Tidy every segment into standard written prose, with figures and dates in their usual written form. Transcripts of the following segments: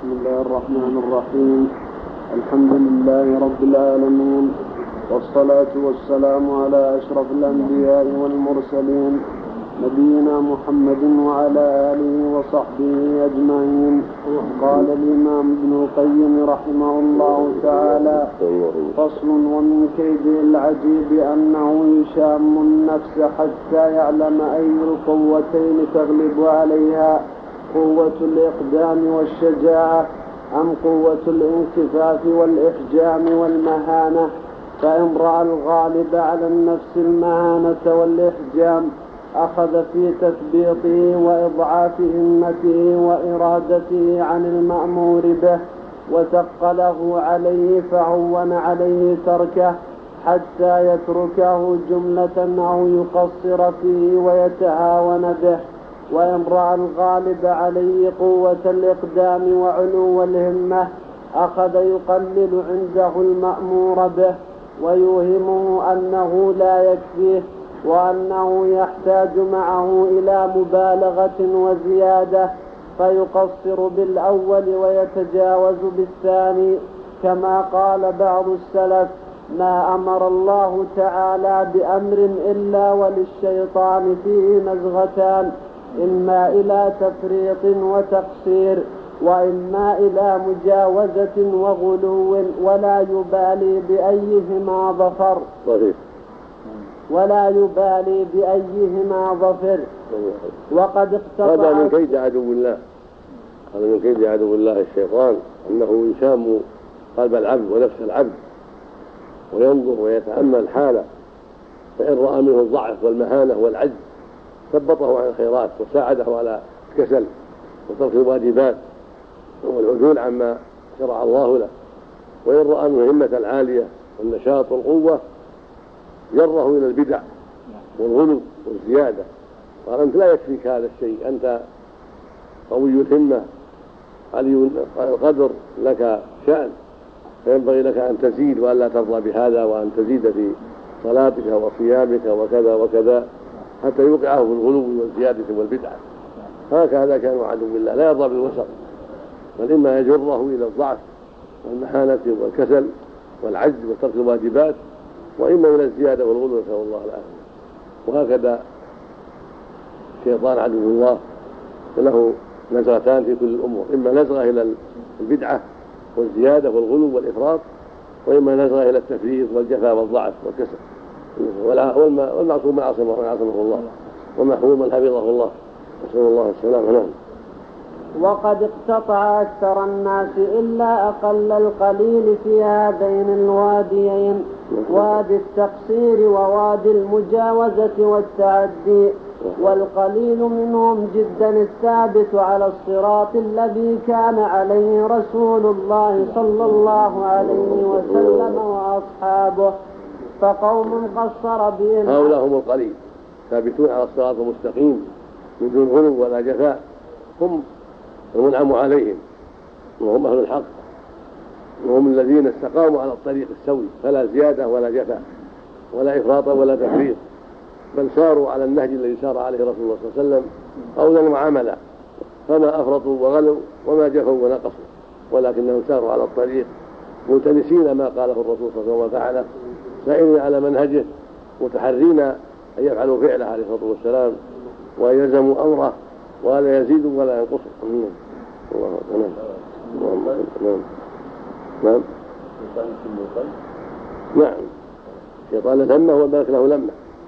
بسم الله الرحمن الرحيم. الحمد لله رب العالمين، والصلاة والسلام على أشرف الأنبياء والمرسلين نبينا محمد وعلى آله وصحبه أجمعين. قال الإمام ابن القيم رحمه الله تعالى: فصل: ومن كيده العجيب أنه يشام النفس حتى يعلم أي القوتين تغلب عليها، قوة الإقدام والشجاعة أم قوة الانكفاف والإحجام والمهانة، فإن رأى الغالب على النفس المهانة والإحجام أخذ في تثبيطه وإضعاف همته وإرادته عن المأمور به، وثقله عليه فهون عليه تركه حتى يتركه جملة أو يقصر فيه ويتهاون به. وإن رأى الغالب عليه قوة الإقدام وعلو الهمة أخذ يقلل عنده المأمور به ويوهمه أنه لا يكفيه، وأنه يحتاج معه إلى مبالغة وزيادة، فيقصر بالأول ويتجاوز بالثاني، كما قال بعض السلف: ما أمر الله تعالى بأمر إلا وللشيطان فيه نزغتان، إما إلى تفريط وتقصير، وإما إلى مجاوزة وغلو، ولا يبالي بأيهما ظفر وقد اقتطع. هذا من كيد عدو الله، هذا من كيد عدو الله الشيطان، أنه يشام قلب العبد ونفس العبد وينظر ويتأمل الحالة، فإن رأى منه الضعف والمهانة والعجز ثبطه عن الخيرات وساعده على الكسل وترك الواجبات والعدول عما شرع الله له. وإن رأى منه همة العالية والنشاط والقوة جره إلى البدع والغلو والزيادة، قال: أنت لا يكفيك هذا الشيء، أنت قوي الهمة علي القدر، لك شأن، فينبغي لك أن تزيد وألا ترضى بهذا، وأن تزيد في صلاتك وصيامك وكذا وكذا، حتى يوقعه في الغلو والزيادة والبدعة. هكذا كان عدو الله، لا يرضى بالوسط، بل إما يجره إلى الضعف والمهانة والكسل والعجز وترك الواجبات، وإما إلى الزيادة والغلو، نسأل الله العافية. وهكذا الشيطان عدو الله له نزغتان في كل الأمور: إما نزغة إلى البدعة والزيادة والغلو والإفراط، وإما نزغة إلى التفريط والجفاء والضعف والكسل. والمعصوم من عصمه الله، ومحروم من حفظه الله، نسأل الله السلامة. نعم. وقد اقتطع أكثر الناس إلا أقل القليل في هذين الواديين، وادي التقصير ووادي المجاوزة والتعدي، والقليل منهم جدا الثابت على الصراط الذي كان عليه رسول الله صلى الله عليه وسلم وأصحابه. فقوم قصر بهم، هؤلاء هم القليل ثابتون على الصراط المستقيم من دون غلو ولا جفاء، هم المنعم عليهم، وهم أهل الحق، وهم الذين استقاموا على الطريق السوي، فلا زيادة ولا جفاء ولا إفراط ولا تفريط، بل ساروا على النهج الذي سار عليه رسول الله صلى الله عليه وسلم قولا وعملا، فما أفرطوا وغلوا وما جفوا ونقصوا، ولكنهم ساروا على الطريق ملتمسين ما قاله الرسول صلى الله عليه وسلم وفعله، سائرين على منهجه، متحرين أن يفعلوا فعله عليه الصلاة والسلام، وأن يلزموا أمره ولا يزيدوا ولا ينقصوا. الله أكبر. نعم. نعم. الشيطان لمه والملك له لمه.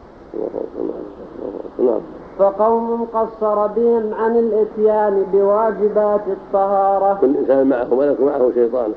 نعم. فقوم قصر بهم عن الاتيان بواجبات الطهارة. كل إنسان معه ملك ومعه شيطان.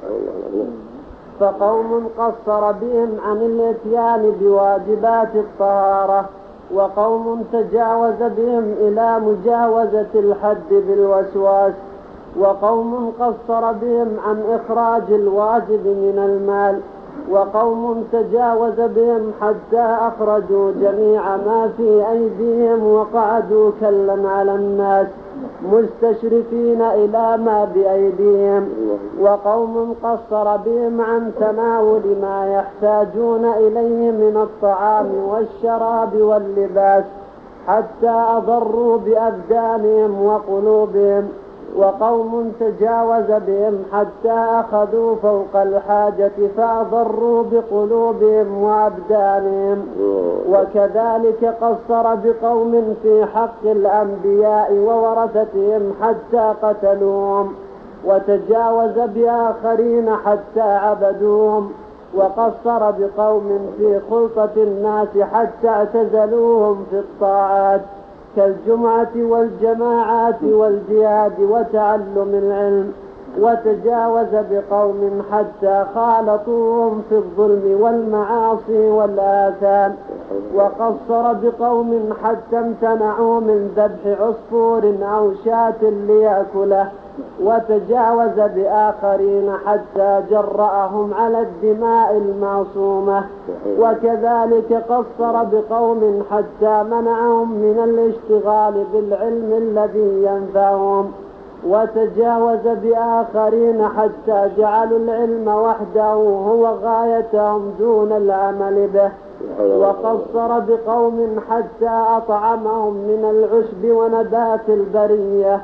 فقوم قصر بهم عن الاتيان بواجبات الطهارة، وقوم تجاوز بهم إلى مجاوزة الحد بالوسواس، وقوم قصر بهم عن إخراج الواجب من المال، وقوم تجاوز بهم حتى أخرجوا جميع ما في أيديهم وقعدوا كلا على الناس مستشرفين إلى ما بأيديهم، وقوم قصر بهم عن تناول ما يحتاجون إليه من الطعام والشراب واللباس حتى أضروا بأبدانهم وقلوبهم، وقوم تجاوز بهم حتى أخذوا فوق الحاجة فأضروا بقلوبهم وأبدانهم. وكذلك قصر بقوم في حق الأنبياء وورثتهم حتى قتلوهم، وتجاوز بآخرين حتى عبدوهم. وقصر بقوم في خلطة الناس حتى اعتزلوهم في الطاعات كالجمعة والجماعات والجهاد وتعلم العلم. وتجاوز بقوم حتى خالطوهم في الظلم والمعاصي والآثام. وقصر بقوم حتى امتنعوا من ذبح عصفور أو شاة ليأكله. وتجاوز بآخرين حتى جرأهم على الدماء المعصومة. وكذلك قصر بقوم حتى منعهم من الاشتغال بالعلم الذي ينفعهم. وتجاوز بآخرين حتى جعلوا العلم وحده هو غايتهم دون العمل به. وقصر بقوم حتى أطعمهم من العشب ونبات البرية.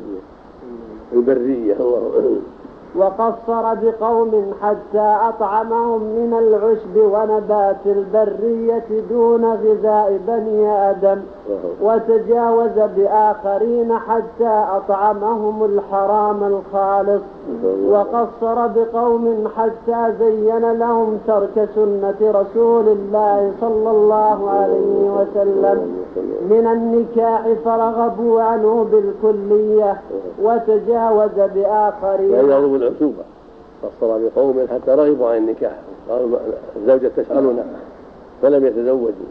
وقصر بقوم حتى أطعمهم من العشب ونبات البرية دون غذاء بني آدم. وتجاوز بآخرين حتى أطعمهم الحرام الخالص. وقصر بقوم حتى زين لهم ترك سنة رسول الله صلى الله عليه وسلم من النكاح فرغبوا عنه بالكلية. وتجاوز بآخرين العصوبة. قصر بقوم حتى رغبوا عن النكاح، قالوا الزوجة تسألنا فلم يتزوجوا.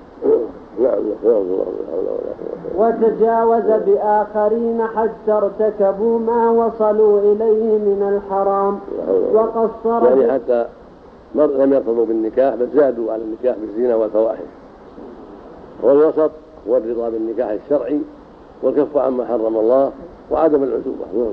وتجاوز بآخرين حتى ارتكبوا ما وصلوا إليه من الحرام. وقصر يعني حتى لم يرتضوا بالنكاح بل زادوا على النكاح بالزنا والفواحش. والوسط هو الرضا بالنكاح الشرعي والكف عما حرم الله وعدم العزوبة.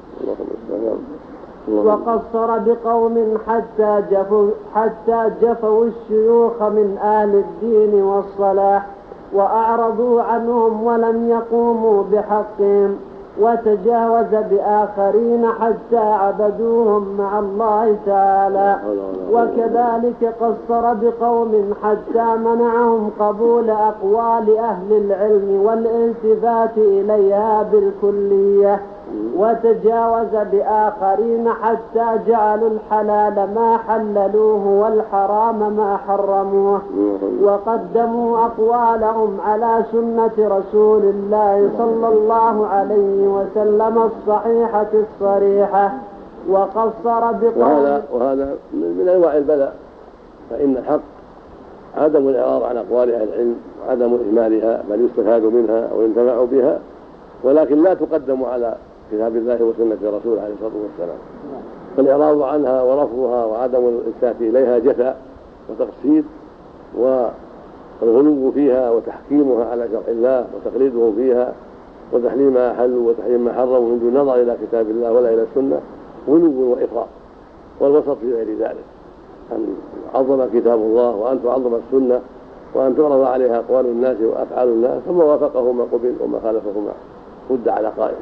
وقصر بقوم حتى جفوا الشيوخ من أهل الدين والصلاح وأعرضوا عنهم ولم يقوموا بحقهم. وتجاوز بآخرين حتى عبدوهم مع الله تعالى. وكذلك قصر بقوم حتى منعهم قبول أقوال أهل العلم والالتفات إليها بالكلية. وتجاوز بآخرين حتى جعلوا الحلال ما حللوه والحرام ما حرموه. وقدموا أقوالهم على سنة رسول الله صلى الله عليه وسلم الصحيحة الصريحة. وقصر بقوم وهذا من أنواع البلاء، فإن الحق عدم الإعراض عن أقوال أهل العلم وعدم إهمالها بل يستفاد منها أو ينتفع بها، ولكن لا تقدم على كتاب الله وسنة رسوله عليه الصلاة والسلام. فالإعراض عنها ورفضها وعدم الإلتفات إليها جفاء وتقصير، والغلو فيها وتحكيمها على شرع الله وتقليدهم فيها وتحليل ما أحلوا وتحريم ما حرموا من دون نظر إلى كتاب الله ولا إلى السنة غلو وإفراط. والوسط في غير ذلك أن عظم كتاب الله وأن تعظم السنة وأن تعرض عليها أقوال الناس وأفعال الناس، فما وافقهما قبل وما خالفهما رد على قائل.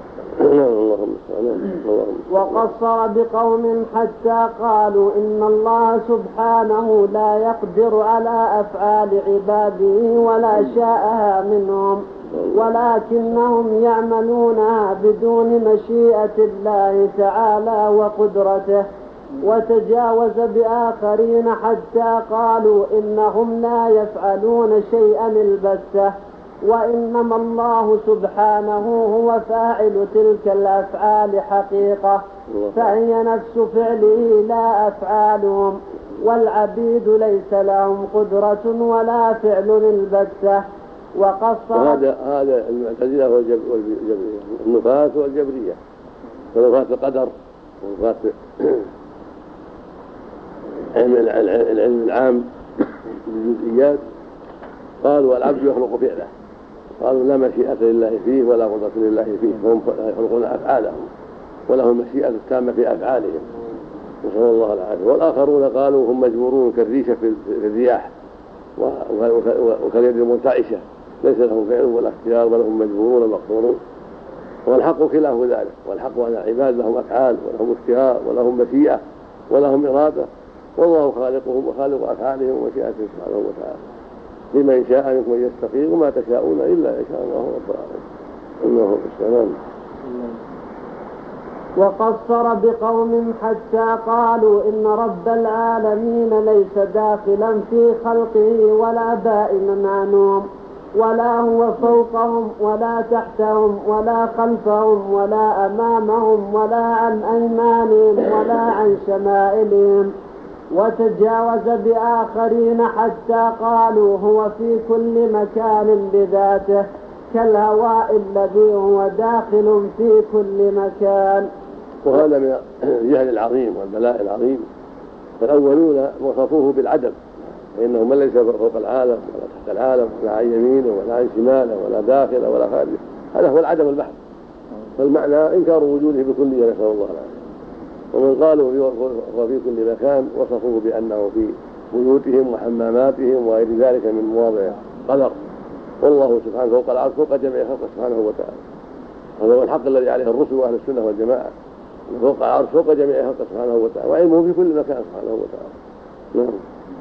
وقصر بقوم حتى قالوا إن الله سبحانه لا يقدر على أفعال عباده ولا شاءها منهم، ولكنهم يعملونها بدون مشيئة الله تعالى وقدرته. وتجاوز بآخرين حتى قالوا إنهم لا يفعلون شيئا البتة، وإنما الله سبحانه هو فاعل تلك الأفعال حقيقة، فهي نفس فعله لا أفعالهم، والعبيد ليس لهم قدرة ولا فعل البتة. وقصر هذا المعتزلة والنفاة والجبرية، ونفاة القدر ونفاة العلم العام بالجزئيات قالوا العبد يخلق فعله، قالوا لا مشيئة لله فيه ولا قدرة لله فيه، فهم يخلقون أفعالهم ولهم مشيئة التامة في أفعالهم، نسأل الله العافية. والآخرون قالوا هم مجبورون كالريشة في الرياح وكاليد المرتعشة، ليس لهم فعل ولا اختيار بل هم مجبورون مقصورون. والحق خلاف ذلك، والحق أن العباد لهم أفعال ولهم اختيار ولهم مشيئة ولهم إرادة، والله خالقهم وخالق أفعالهم ومشيئتهم سبحانه وتعالى. لمن شاء منكم أن يستقيم وما تشاءون إلا إن شاء الله رب العالمين. إنه السلام. وقصر بقوم حتى قالوا إن رب العالمين ليس داخلا في خلقه ولا بائنا عنهم، ولا هو فوقهم ولا تحتهم ولا خلفهم ولا أمامهم ولا عن أيمانهم ولا عن شمائلهم. وتجاوز بآخرين حتى قالوا هو في كل مكان بذاته كالهواء الذي هو داخل في كل مكان. وهذا من الجهل العظيم والبلاء العظيم. فالأولون وصفوه بالعدم، فإنه من ليس فوق العالم ولا تحت العالم ولا عن يمينه ولا عن شماله ولا داخله ولا خارجه، هذا هو العدم البحث. فالمعنى إنكار وجوده بكلية، نسأل الله العافية. ومن قالوا هو في كل مكان وصفوه بأنه في بيوتهم وحماماتهم وغير ذلك من مواضع قدر، والله سبحانه فوق العرش فوق جميع خلقه سبحانه وتعالى. هذا هو الحق الذي عليه الرسل وأهل السنة والجماعة، فوق العرش فوق جميع خلقه سبحانه وتعالى، وعلمه في كل مكان سبحانه وتعالى. نعم.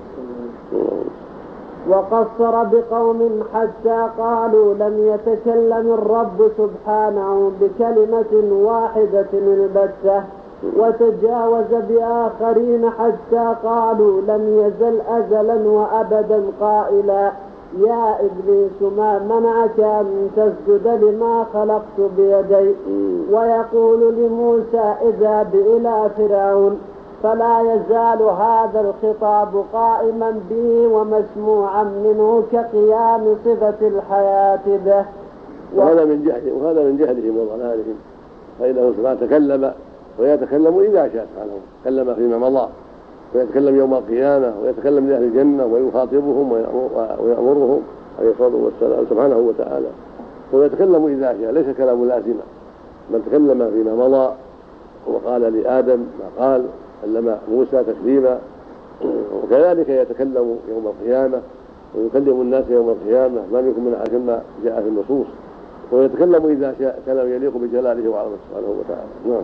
وقصر بقوم حتى قالوا لم يتكلم الرب سبحانه بكلمة واحدة البتة. وتجاوز بآخرين حتى قالوا لم يزل أزلا وأبدا قائلا يا إبليس ما منعك أن تسجد لما خلقت بيدي. ويقول لموسى اذهب إلى فرعون. فلا يزال هذا الخطاب قائما به ومسموعا منه كقيام صفة الحياة به. وهذا من جهلهم وضلالهم، فإنه سبحانه تكلم ويتكلم إذا شاء سبحانه، تكلم فيما مضى ويتكلم يوم القيامة ويتكلم لأهل الجنة ويخاطبهم ويأمرهم عليه الصلاة والسلام سبحانه وتعالى. ويتكلم إذا شاء، ليس كلام لازما، بل تكلم فيما مضى وقال لآدم ما قال، كلم موسى تكليما، وكذلك يتكلم يوم القيامة ويكلم الناس يوم القيامة ما منكم من أحد ما جاء في النصوص. ويتكلم إذا شاء كلام يليق بجلاله وعظمته سبحانه وتعالى. نعم.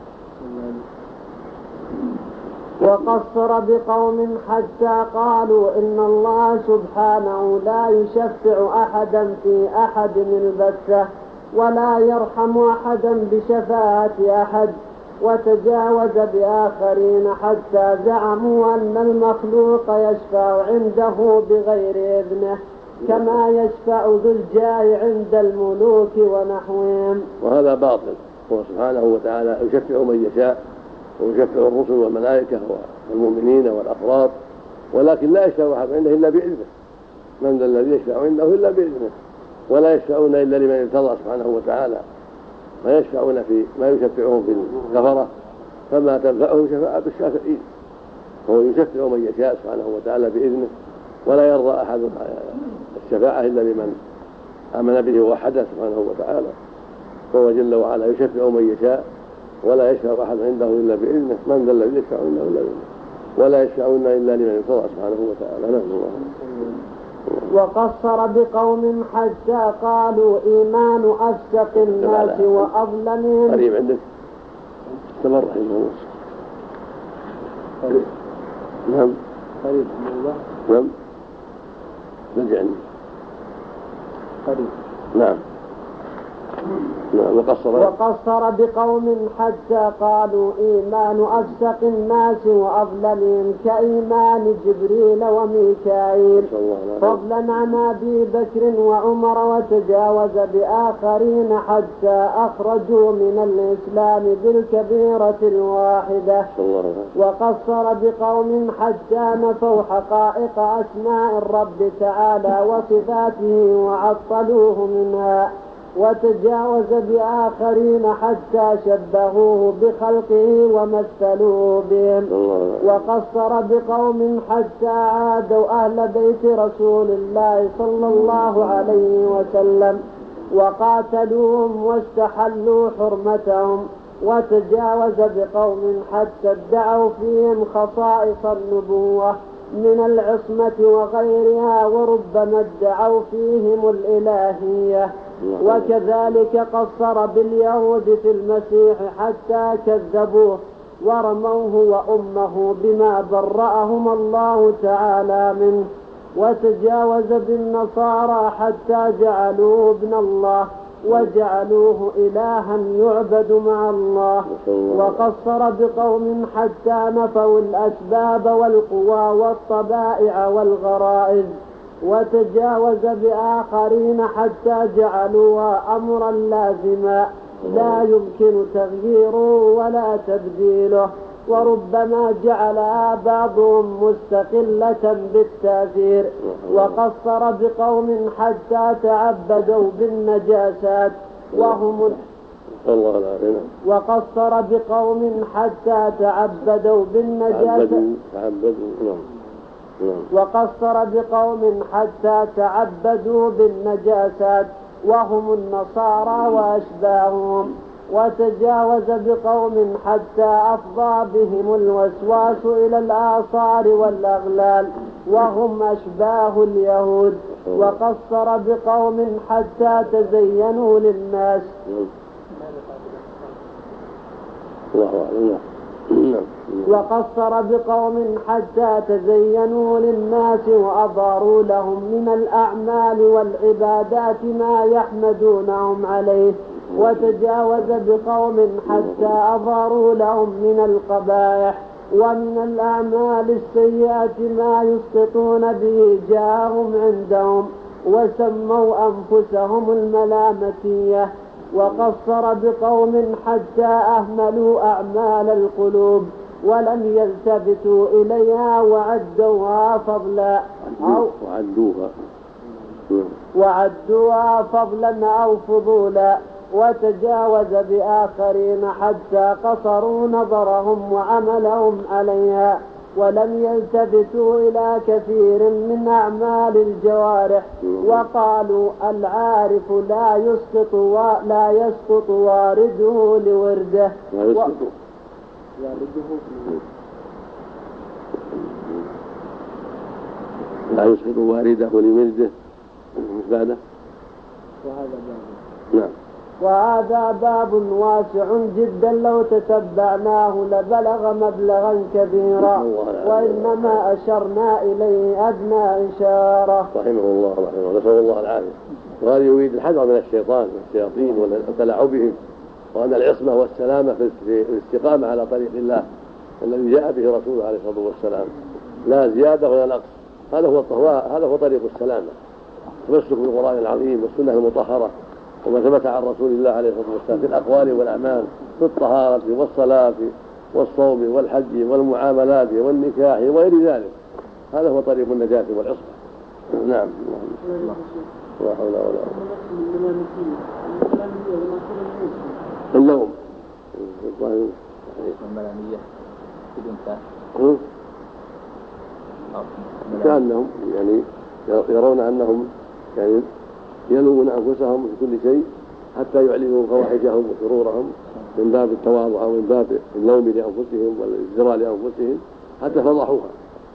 وقصر بقوم حتى قالوا إن الله سبحانه لا يشفع أحدا في أحد البتة ولا يرحم أحدا بشفاعة أحد. وتجاوز بآخرين حتى زعموا أن المخلوق يشفع عنده بغير إذنه كما يشفع ذو الجاه عند الملوك ونحوهم. وهذا باطل. هو سبحانه وتعالى يشفع من يشاء، ويشفع الرسل والملائكة والمؤمنين والأفراد، ولكن لا يشفع أحد عنده إلا بإذنه. من ذا الذي يشفع عنده إلا بإذنه، ولا يشفعون إلا لمن ارتضى سبحانه وتعالى. ما يشفعون في ما يشفعهم في الكفرة، فما تنفعهم شفاعة الشافعين. هو يشفع من يشاء سبحانه وتعالى بإذنه، ولا يرضى أحد الشفاعة إلا لمن آمن به ووحده سبحانه وتعالى. فهو جل وعلا يشفع من يشاء ولا يشفع أحد عنده إلا بإذنه. من ذا الذي يشفع عنده إلا بإذنه، ولا يشفعون إلا لمن ارتضى سبحانه وتعالى. نعم. وقصر بقوم حتى قالوا إيمان أفسق الناس وأظلمهم. قريب عندك استمر رحمه الله. نعم. قريب. نعم. نرجع قريب. نعم. وقصر بقوم حتى قالوا إيمان أفسق الناس وأظلمهم كإيمان جبريل وميكائيل فضلا عن أبي بكر وعمر. وتجاوز بآخرين حتى أخرجوا من الإسلام بالكبيرة الواحدة. وقصر بقوم حتى نفوا حقائق أسماء الرب تعالى وصفاته وعطلوه منها. وتجاوز بآخرين حتى شبهوه بخلقه ومثلوه بهم. وقصر بقوم حتى عادوا أهل بيت رسول الله صلى الله عليه وسلم وقاتلوهم واستحلوا حرمتهم. وتجاوز بقوم حتى ادعوا فيهم خصائص النبوة من العصمة وغيرها، وربما ادعوا فيهم الإلهية وكذلك قصر باليهود في المسيح حتى كذبوه ورموه وأمه بما برأهم الله تعالى منه، وتجاوز بالنصارى حتى جعلوه ابن الله وجعلوه إلها يعبد مع الله، وقصر بقوم حتى نفوا الأسباب والقوى والطبائع والغرائز، وتجاوز بآخرين حتى جعلوها أمرا لازما لا يمكن تغييره ولا تبديله، وربما جعلها بعضهم مستقلة بالتأثير. وقصر بقوم حتى تعبدوا بالنجاسات وهم وقصر بقوم حتى تعبدوا بالنجاسات وقصر بقوم حتى تعبدوا بالنجاسات وهم النصارى وأشباههم، وتجاوز بقوم حتى أفضى بهم الوسواس إلى الآثار والأغلال وهم أشباه اليهود، وقصر بقوم حتى تزينوا للناس وقصر بقوم حتى تزينوا للناس وأظهروا لهم من الأعمال والعبادات ما يحمدونهم عليه، وتجاوز بقوم حتى أظهروا لهم من القبائح ومن الأعمال السيئة ما يسقطون به جاههم عندهم وسموا أنفسهم الملامتية. وقصر بقوم حتى أهملوا أعمال القلوب ولم يلتفتوا إليها وعدوها فضلا أو فضولا، وتجاوز بآخرين حتى قصروا نظرهم وعملهم عليها ولم يلتفتوا إلى كثير من أعمال الجوارح، وقالوا العارف لا يسقط وارده لورده لا يسقط وارده لورده بعده. نعم. وهذا باب واسع جدا لو تتبعناه لبلغ مبلغا كبيرا، وإنما أشرنا إليه أدنى إشارة. رحمه الله نسأل الله العافية. وهذا يريد الحذر من الشيطان والشياطين وتلاعبهم، وأن العصمة والسلامة في الاستقامة على طريق الله الذي جاء به رسوله عليه الصلاة والسلام، لا زيادة ولا نقص. هذا هو طريق السلامة، تمسك بالقرآن العظيم والسنة المطهرة وما ثبت عن رسول الله عليه الصلاة والسلام في الأقوال والأعمال، في الطهارة والصلاة والصوم والحج والمعاملات والنكاح وغير ذلك. هذا هو طريق النجاة والعصمة. نعم. لا حول ولا قوة. اللوم كأنهم يعني يرون أنهم يعني يلومون أنفسهم في كل شيء حتى يعلنوا فواحشهم وشرورهم من باب التواضع أو من باب اللوم لأنفسهم والازدراء لأنفسهم حتى فضحوها.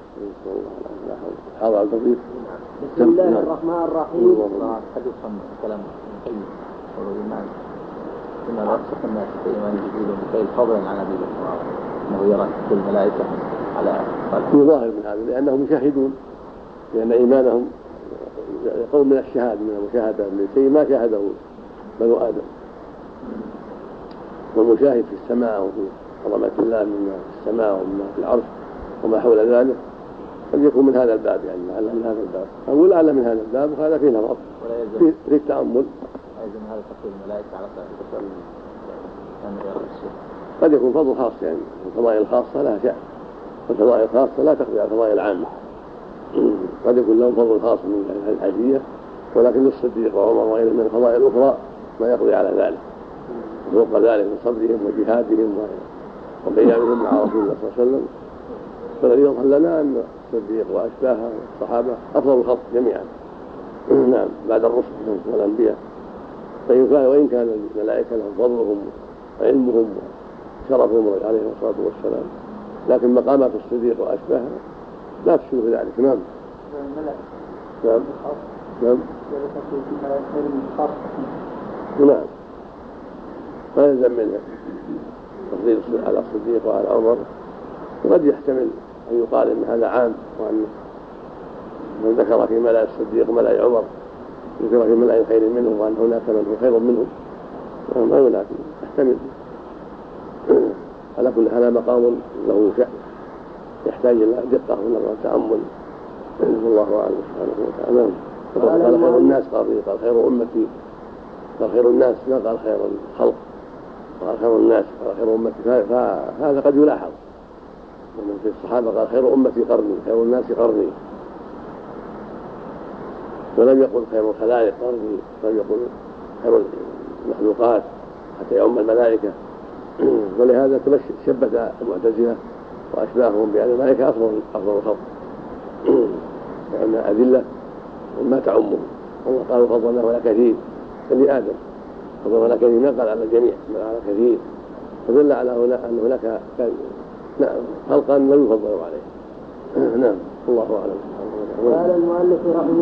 هذا التطبيق. بسم الله الرحمن الرحيم. حديث كلام طيب والإيمان إن الأصح الناس في إيمان جبريل وميكائيل فضلا عن أبي بكر أنه يرى كل الملائكة على في ظاهر من هذا لأنهم يشاهدون، لأن إيمانهم يقوم من الشهادة من المشاهدة لشيء ما شاهده بنو آدم، والمشاهد في السماء وفي عظمة الله مما في السماء ومما في العرش وما حول ذلك قد يكون من هذا الباب، يعني لعل من هذا الباب أو لعل من هذا الباب، وهذا فيه نظر في التأمل. أيضا هذا تقول الملائكة على صفة أن يرى الشيء قد يكون فضل خاص، يعني الفضائل الخاصة لها شأن، والفضائل الخاصة لا تقضي على الفضائل العامة. قد يكون لهم فضل خاص من الحجية، ولكن للصديق وعمر وغيرهم من الفضائل الأخرى ما يقضي على ذلك، وفوق ذلك من صبرهم وجهادهم وقيامهم مع رسول الله صلى الله عليه وسلم. فالذي يظهر لنا أن الصديق وأشباه الصحابة أفضل الخلق جميعا نعم بعد الرسل والأنبياء. وإن كان الملائكة لهم فضلهم وعلمهم وشرفهم عليه الصلاة والسلام، لكن مقامات الصديق وأشباهها لا تشبه ذلك. نعم. نعم. نعم ما يلزم منه تفضيل على الصديق وعلى عمر، وقد يحتمل أن يقال إن هذا عام، وأن من ذكر في ملأ الصديق ملأ عمر ذكر في ملأ خير منه، وأن هناك من هو خير منه ما يمنع، يحتمل. على كل هذا مقام له شأن يحتاج إلى دقة وتأمل، والله أعلم سبحانه وتعالى. قال خير الناس قال خير أمتي، قال خير الناس ما قال خير الخلق، قال خير الناس قال خير أمتي، فهذا قد يلاحظ ومن في الصحابة قال خير أمتي قرني، خير الناس قرني، ولم يقل خير الخلائق قرني، ولم يقل خير المخلوقات حتى يعم الملائكة. ولهذا شبت المعتزلة وأشباههم بأن الملائكة أفضل الخلق، لأن أذلة ما تعمهم، والله قالوا فضلناه على كثير كلآدم، فضلنا على كثير ما قال على الجميع بل على كثير، فدل على أن هناك خلقا لا يفضل عليه. نعم، الله أعلم. قال المؤلف رحمه